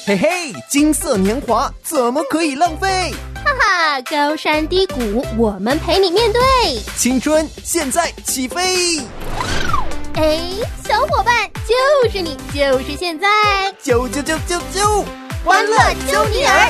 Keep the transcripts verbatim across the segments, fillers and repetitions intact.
嘿嘿，金色年华怎么可以浪费？ 哈哈，高山低谷我们陪你面对， 青春现在起飞。 哎，小伙伴，就是你，就是现在， 啾啾啾啾啾， 欢乐啾尼尔，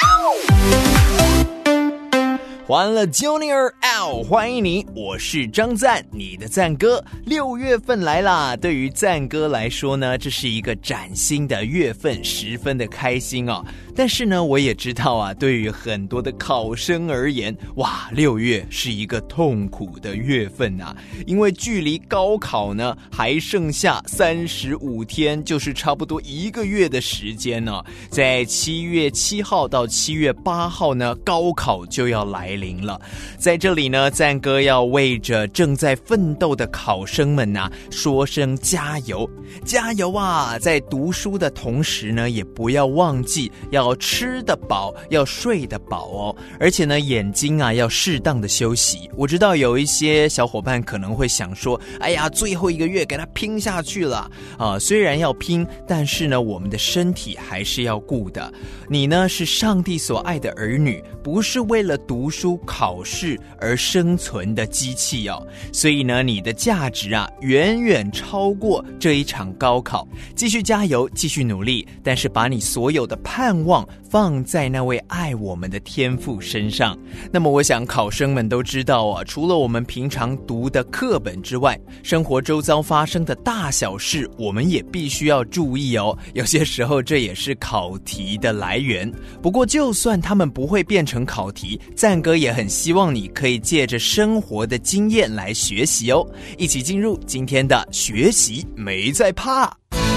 欢乐啾尼尔嗷！欢迎你，我是张赞，你的赞哥。六月份来啦，对于赞哥来说呢，这是一个崭新的月份，十分的开心哦。但是呢，我也知道啊，对于很多的考生而言，哇，六月是一个痛苦的月份啊，因为距离高考呢还剩下三十五天，就是差不多一个月的时间呢、哦。在七月七号到七月八号呢，高考就要来临了。在这里呢，赞哥要为着正在奋斗的考生们啊，说声加油，加油啊！在读书的同时呢，也不要忘记要吃得饱，要睡得饱哦，而且呢，眼睛啊要适当的休息。我知道有一些小伙伴可能会想说，哎呀，最后一个月给他拼下去了啊！虽然要拼，但是呢，我们的身体还是要顾的。你呢是上帝所爱的儿女，不是为了读书考试而生存的机器哦。所以呢，你的价值啊，远远超过这一场高考。继续加油，继续努力，但是把你所有的盼望放在那位爱我们的天父身上。那么我想考生们都知道啊，除了我们平常读的课本之外，生活周遭发生的大小事我们也必须要注意哦。有些时候这也是考题的来源。不过就算他们不会变成考题，赞哥也很希望你可以借着生活的经验来学习哦。一起进入今天的学习没在怕。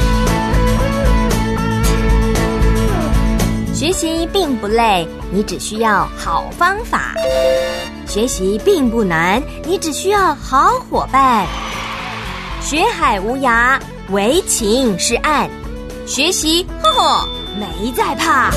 学习并不累，你只需要好方法；学习并不难，你只需要好伙伴。学海无涯，唯情是岸。学习，呵呵，没在怕。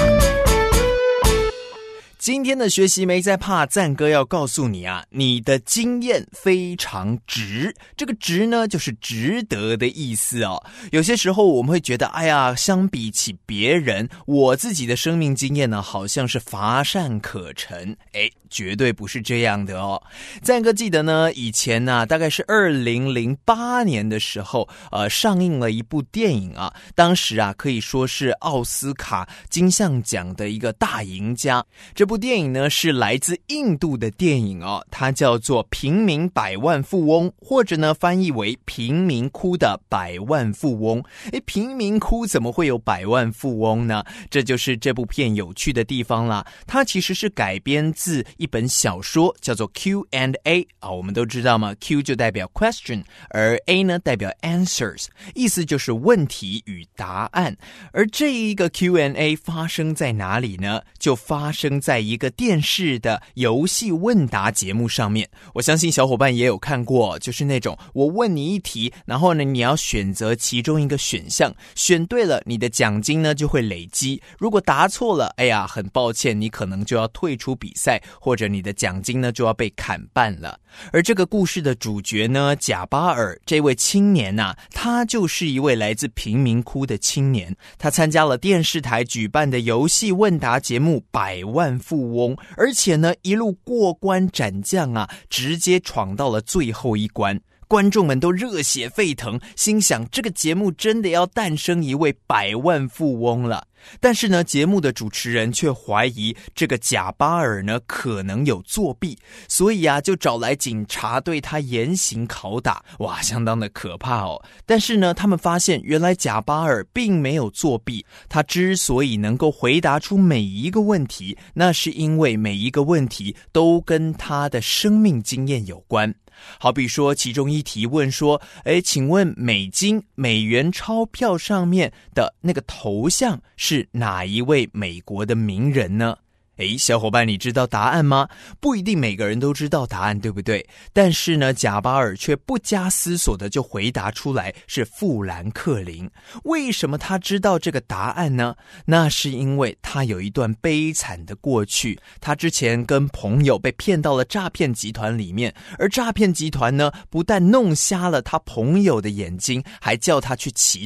今天的学习没在怕，赞哥要告诉你啊，你的经验非常值。这个值呢，就是值得的意思哦。有些时候我们会觉得，哎呀，相比起别人，我自己的生命经验呢，好像是乏善可陈。哎，绝对不是这样的哦。赞哥记得呢，以前呢、啊，大概是二零零八年的时候，呃，上映了一部电影啊，当时啊，可以说是奥斯卡金像奖的一个大赢家。这部这部电影呢是来自印度的电影哦，它叫做《贫民百万富翁》，或者呢翻译为《贫民窟的百万富翁》。诶，贫民窟怎么会有百万富翁呢？这就是这部片有趣的地方啦。它其实是改编自一本小说，叫做 Q and A 啊，我们都知道嘛 ，Q 就代表 question， 而 A 呢代表 answers， 意思就是问题与答案。而这一个 Q and A 发生在哪里呢？就发生在一个电视的游戏问答节目上面。我相信小伙伴也有看过，就是那种我问你一题，然后呢你要选择其中一个选项，选对了你的奖金呢就会累积，如果答错了，哎呀很抱歉，你可能就要退出比赛，或者你的奖金呢就要被砍半了。而这个故事的主角呢，贾巴尔这位青年啊，他就是一位来自贫民窟的青年，他参加了电视台举办的游戏问答节目百万富翁，而且呢一路过关斩将啊，直接闯到了最后一关。观众们都热血沸腾，心想这个节目真的要诞生一位百万富翁了。但是呢，节目的主持人却怀疑这个贾巴尔呢可能有作弊，所以啊就找来警察对他严刑拷打，哇，相当的可怕哦。但是呢，他们发现原来贾巴尔并没有作弊，他之所以能够回答出每一个问题，那是因为每一个问题都跟他的生命经验有关。好比说其中一题问说，诶，请问美金美元钞票上面的那个头像是哪一位美国的名人呢？诶，小伙伴，你知道答案吗？不一定每个人都知道答案，对不对？但是呢，贾巴尔却不加思索的就回答出来，是富兰克林。为什么他知道这个答案呢？那是因为他有一段悲惨的过去，他之前跟朋友被骗到了诈骗集团里面，而诈骗集团呢，不但弄瞎了他朋友的眼睛，还叫他去乞讨。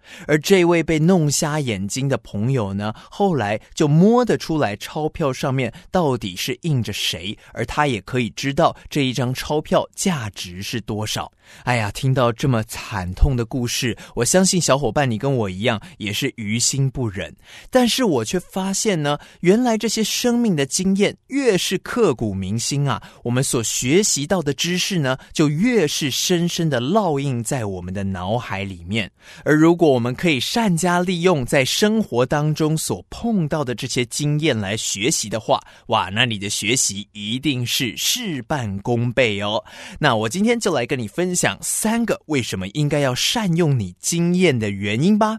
而这位被弄瞎眼睛的朋友呢，后来就摸得出来钞票上面到底是印着谁，而他也可以知道这一张钞票价值是多少。哎呀，听到这么惨痛的故事，我相信小伙伴你跟我一样也是于心不忍。但是我却发现呢，原来这些生命的经验越是刻骨铭心啊，我们所学习到的知识呢，就越是深深的烙印在我们的脑海里面。而如果我们可以善加利用在生活当中所碰到的这些经验来学习的话，哇，那你的学习一定是事半功倍哦。那我今天就来跟你分享三个为什么应该要善用你经验的原因吧。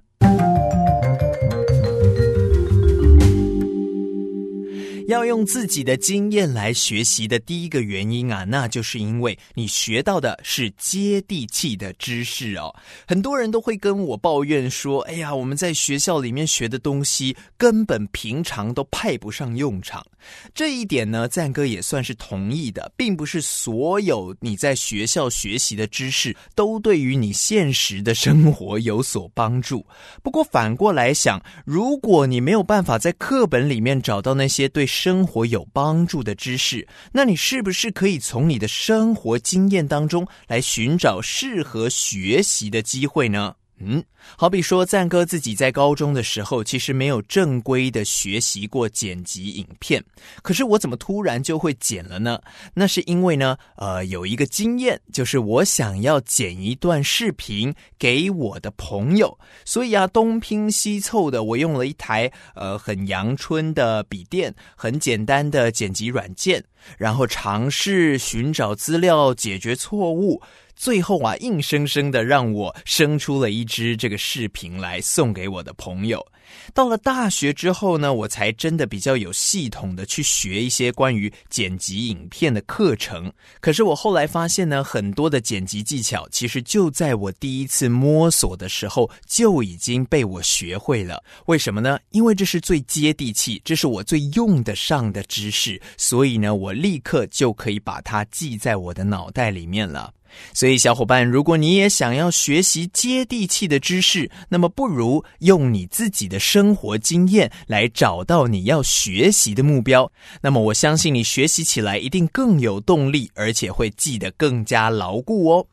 要用自己的经验来学习的第一个原因啊，那就是因为你学到的是接地气的知识哦。很多人都会跟我抱怨说，哎呀，我们在学校里面学的东西根本平常都派不上用场。这一点呢，赞哥也算是同意的，并不是所有你在学校学习的知识都对于你现实的生活有所帮助。不过反过来想，如果你没有办法在课本里面找到那些对生活有帮助的知识，那你是不是可以从你的生活经验当中来寻找适合学习的机会呢？嗯，好比说赞哥自己在高中的时候其实没有正规的学习过剪辑影片，可是我怎么突然就会剪了呢？那是因为呢呃，有一个经验，就是我想要剪一段视频给我的朋友，所以啊东拼西凑的，我用了一台呃很阳春的笔电，很简单的剪辑软件，然后尝试寻找资料解决错误，最后啊硬生生的让我生出了一支这个视频来送给我的朋友。到了大学之后呢，我才真的比较有系统的去学一些关于剪辑影片的课程。可是我后来发现呢，很多的剪辑技巧其实就在我第一次摸索的时候就已经被我学会了。为什么呢？因为这是最接地气，这是我最用得上的知识，所以呢，我立刻就可以把它记在我的脑袋里面了。所以小伙伴，如果你也想要学习接地气的知识，那么不如用你自己的生活经验来找到你要学习的目标，那么我相信你学习起来一定更有动力，而且会记得更加牢固哦。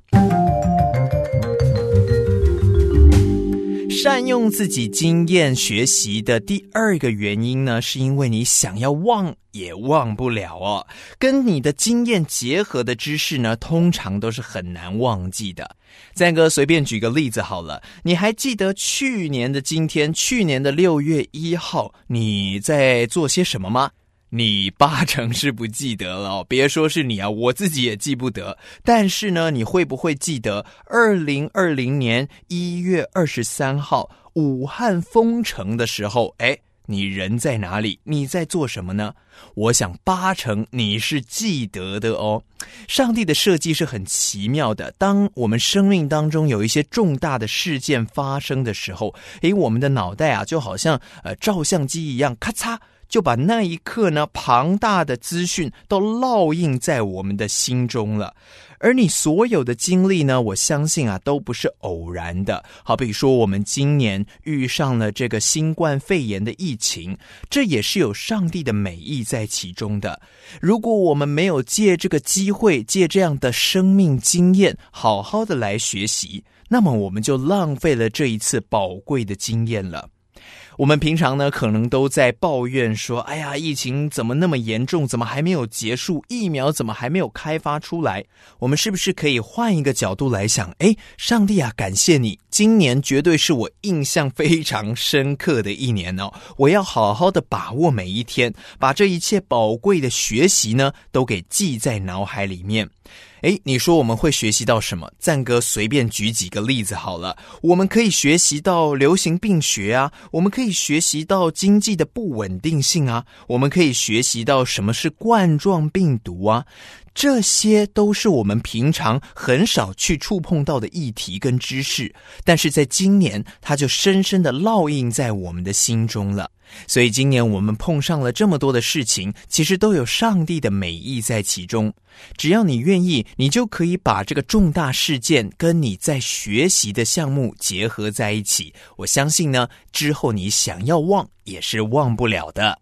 善用自己经验学习的第二个原因呢，是因为你想要忘也忘不了哦。跟你的经验结合的知识呢，通常都是很难忘记的。赞哥随便举个例子好了，你还记得去年的今天，去年的六月一号，你在做些什么吗？你八成是不记得了哦，别说是你啊，我自己也记不得。但是呢，你会不会记得二零二零年一月二十三号武汉封城的时候，诶，你人在哪里？你在做什么呢？我想八成你是记得的哦。上帝的设计是很奇妙的，当我们生命当中有一些重大的事件发生的时候，诶，我们的脑袋啊就好像呃照相机一样，咔嚓就把那一刻呢庞大的资讯都烙印在我们的心中了。而你所有的经历呢，我相信啊都不是偶然的。好比说我们今年遇上了这个新冠肺炎的疫情，这也是有上帝的美意在其中的。如果我们没有借这个机会，借这样的生命经验好好的来学习，那么我们就浪费了这一次宝贵的经验了。我们平常呢可能都在抱怨说，哎呀，疫情怎么那么严重，怎么还没有结束，疫苗怎么还没有开发出来。我们是不是可以换一个角度来想，诶，上帝啊，感谢你，今年绝对是我印象非常深刻的一年哦，我要好好的把握每一天，把这一切宝贵的学习呢都给记在脑海里面。诶，你说我们会学习到什么？赞哥随便举几个例子好了。我们可以学习到流行病学啊，我们可以学习到经济的不稳定性啊，我们可以学习到什么是冠状病毒啊。 这些都是我们平常很少去触碰到的议题跟知识，但是在今年它就深深的烙印在我们的心中了。所以今年我们碰上了这么多的事情，其实都有上帝的美意在其中。只要你愿意，你就可以把这个重大事件跟你在学习的项目结合在一起。我相信呢，之后你想要忘也是忘不了的。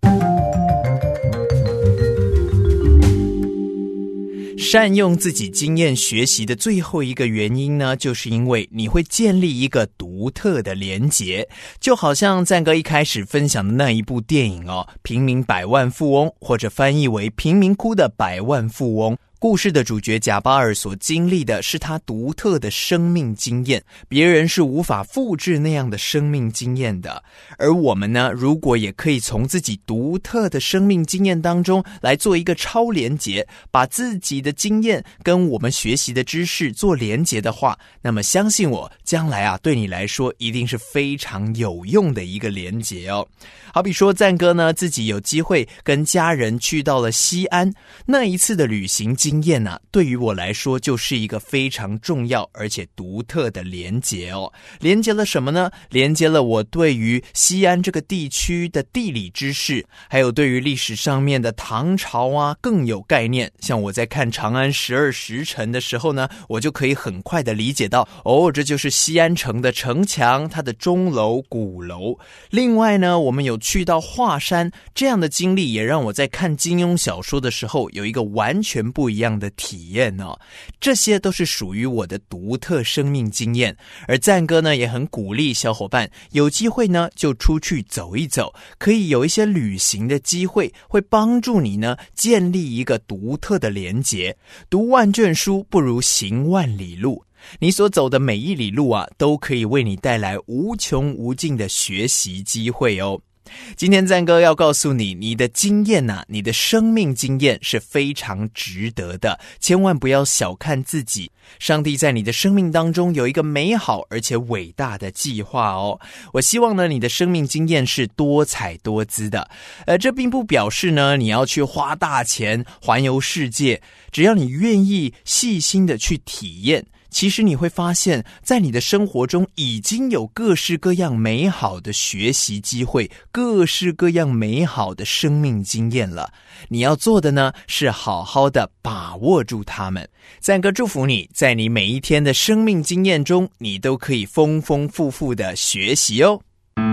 善用自己经验学习的最后一个原因呢，就是因为你会建立一个独特的连结，就好像赞哥一开始分享的那一部电影哦，《平民百万富翁》，或者翻译为《贫民窟的百万富翁》。故事的主角贾巴尔所经历的是他独特的生命经验，别人是无法复制那样的生命经验的。而我们呢，如果也可以从自己独特的生命经验当中来做一个超连结，把自己的经验跟我们学习的知识做连结的话，那么相信我，将来啊，对你来说一定是非常有用的一个连结哦。好比说赞哥呢，自己有机会跟家人去到了西安，那一次的旅行经验啊，对于我来说就是一个非常重要而且独特的连结哦。连结了什么呢？连结了我对于西安这个地区的地理知识，还有对于历史上面的唐朝啊更有概念。像我在看长安十二时辰的时候呢，我就可以很快的理解到，哦，这就是西安城的城墙，它的钟楼、鼓楼。另外呢，我们有去到华山，这样的经历也让我在看金庸小说的时候有一个完全不一样的体验哦。这些都是属于我的独特生命经验，而赞哥呢也很鼓励小伙伴有机会呢就出去走一走，可以有一些旅行的机会，会帮助你呢建立一个独特的连结。读万卷书不如行万里路，你所走的每一里路啊，都可以为你带来无穷无尽的学习机会哦。今天赞哥要告诉你，你的经验啊，你的生命经验是非常值得的，千万不要小看自己。上帝在你的生命当中有一个美好而且伟大的计划哦。我希望呢，你的生命经验是多彩多姿的。呃，这并不表示呢，你要去花大钱环游世界，只要你愿意细心的去体验，其实你会发现，在你的生活中已经有各式各样美好的学习机会，各式各样美好的生命经验了。你要做的呢，是好好的把握住它们。赞哥祝福你，在你每一天的生命经验中，你都可以丰丰富富的学习哦。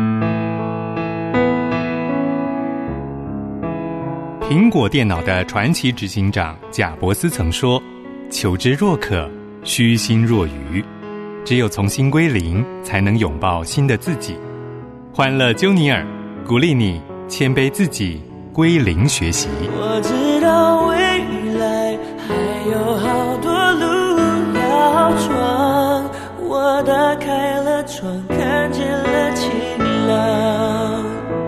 苹果电脑的传奇执行长贾伯斯曾说：“求知若渴，虚心若愚，只有从心归零，才能拥抱新的自己。”欢乐鸠尼尔鼓励你谦卑自己，归零学习。 我知道未来还有好多路要闯，我打开了窗，看见了晴朗。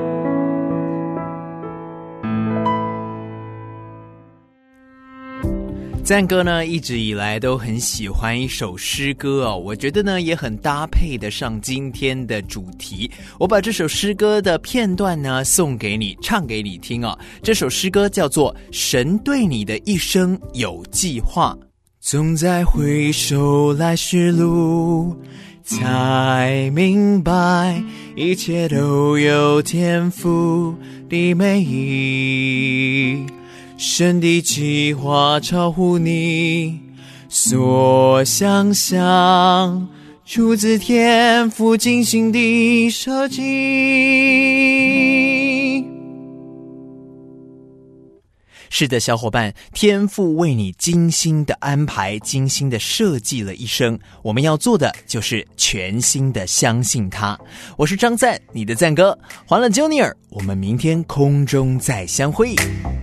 赞哥呢一直以来都很喜欢一首诗歌哦，我觉得呢也很搭配得上今天的主题。我把这首诗歌的片段呢送给你，唱给你听哦。这首诗歌叫做《神对你的一生有计划》。总在回首来时路，才明白一切都有天赋的美意。神的计划超乎你所想象，出自天父精心的设计。是的，小伙伴，天父为你精心的安排，精心的设计了一生，我们要做的就是全心的相信他。我是张赞，你的赞哥，欢乐 Junior， 我们明天空中再相会。